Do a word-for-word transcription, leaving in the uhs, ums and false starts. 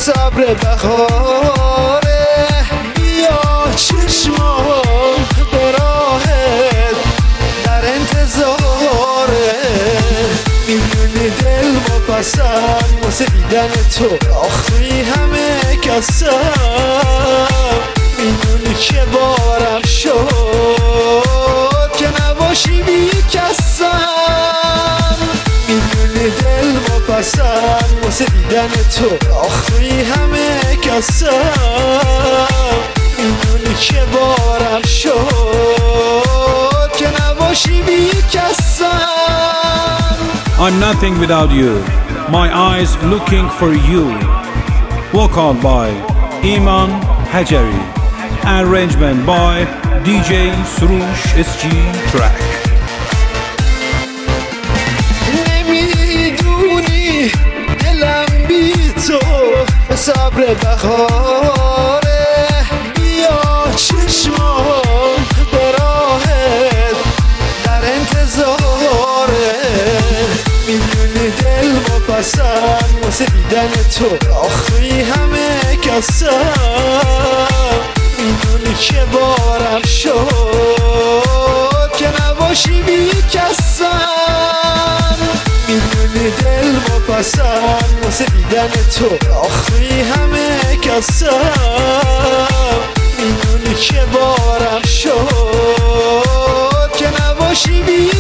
صبر بهاره، بیا چشمام به راهت در انتظاره. میدونی دل با پسند واسه دیدن تو، آخ توی همه کسم. میدونی که بارم شد که نباشی بی کسم. میدونی دل با پسند واسه دیدن تو، آخ توی همه کسم. میدونی که بارم شد که نباشی بی کسم. I'm nothing without you, my eyes looking for you. Vocal by Iman Hajari, arrangement by دی جی Surush اس جی Track. نمیدونی دلم بی تو صبر بهاره، بیا چشمام به راهت در انتظاره. میدونی دل با پسند واسه دیدن تو، آخ توی همه کسم. میدونی که بارم شد که نباشی بی کسم. میدونی دل با پسند واسه دیدن تو، آخ توی همه کسم. میدونی که بارم شد که نباشی بی